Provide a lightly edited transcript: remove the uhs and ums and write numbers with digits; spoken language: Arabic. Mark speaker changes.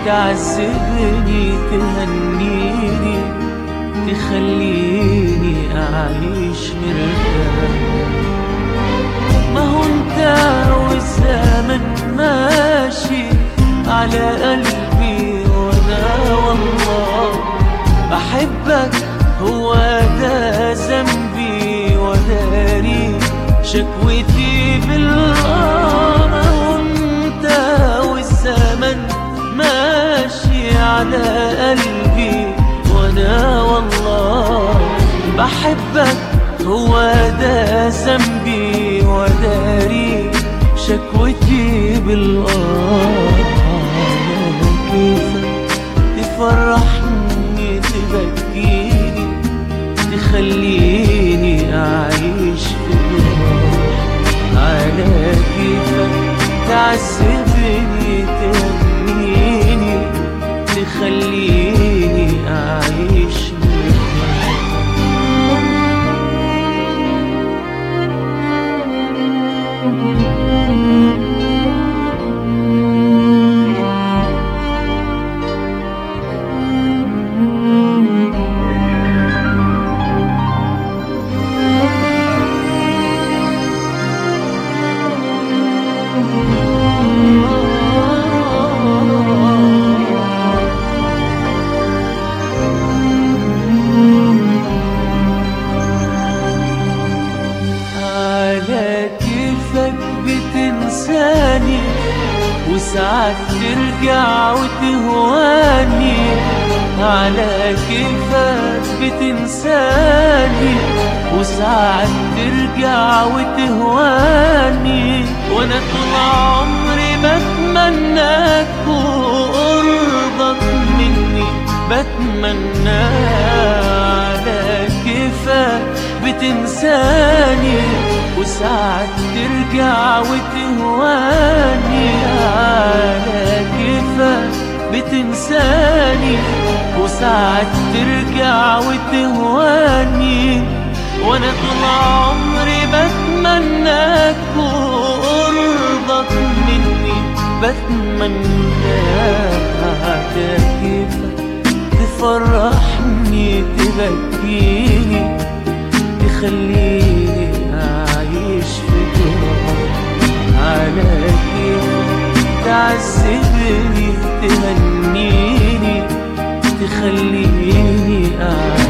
Speaker 1: تعذبني تهنيني تخليني أعيش مرتاح. ما هو انت والزمن ماشي على قلبي وانا والله بحبك، هو ده ذنبي وداري شكوتي بالله. ما هو انت والزمن ماشي على قلبي وانا والله بحبك، هو ده ذنبي وداري شكوتي بالله. كيفك تفرحني تبكيني تخليني أعيش في الروح، على كيفك تعذبني تهنيني تخليني أعيش بتنساني وساعات ترجع وتهواني. على كيفك بتنساني وساعات ترجع وتهواني. وانا طول عمري بتمناك وقربك مني بتمنى. على كيفك بتنساني وساعات ترجع وتهواني. على كيفك بتنساني وساعات ترجع وتهواني. وانا طول عمري بتمناك وقربك مني بتمنى. على كيفك تفرحني تبكيني تخليني أعيش في جراح. على كيفك تعذبني تهنيني تخليني أعيش